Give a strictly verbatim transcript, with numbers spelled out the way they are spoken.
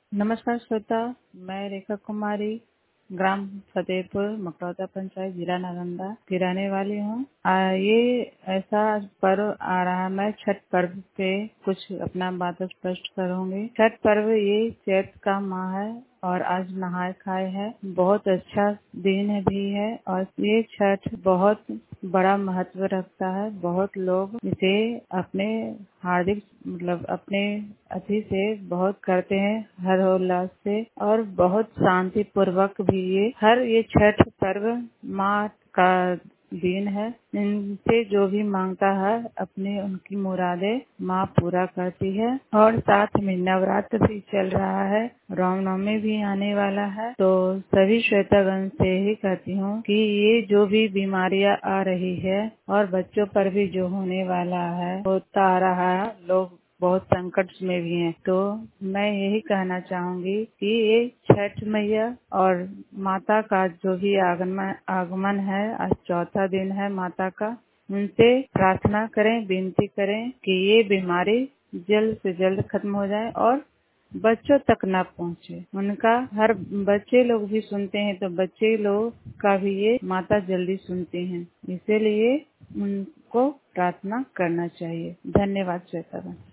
नमस्कार श्रोता, मैं रेखा कुमारी ग्राम फतेहपुर मकरौता पंचायत जिला नालंदा की रहने वाली हूँ। आ, ये ऐसा पर्व आ रहा है, मैं छठ पर्व पे कुछ अपना बात स्पष्ट करूंगी। छठ पर्व ये चैत का माह है और आज नहाय खाए है, बहुत अच्छा दिन है भी है और ये छठ बहुत बड़ा महत्व रखता है। बहुत लोग इसे अपने हार्दिक मतलब अपने अति से बहुत करते हैं हर्षोल्लास से और बहुत शांति पूर्वक भी ये हर ये छठ पर्व माँ का दिन है। इनसे जो भी मांगता है अपने उनकी मुरादें माँ पूरा करती है। और साथ में नवरात्र भी चल रहा है, रामनवमी भी आने वाला है, तो सभी श्वेतागण से ही कहती हूँ कि ये जो भी बीमारियां आ रही है और बच्चों पर भी जो होने वाला है होता आ रहा है, लोग बहुत संकट में भी हैं, तो मैं यही कहना चाहूंगी कि ये छठ मैया और माता का जो भी आगमन आगमन है, आज चौथा दिन है माता का, उनसे प्रार्थना करें, विनती करें कि ये बीमारी जल्द से जल्द खत्म हो जाए और बच्चों तक न पहुंचे। उनका हर बच्चे लोग भी सुनते हैं तो बच्चे लोग का भी ये माता जल्दी सुनती हैं, इसीलिए उनको प्रार्थना करना चाहिए। धन्यवाद श्वेता।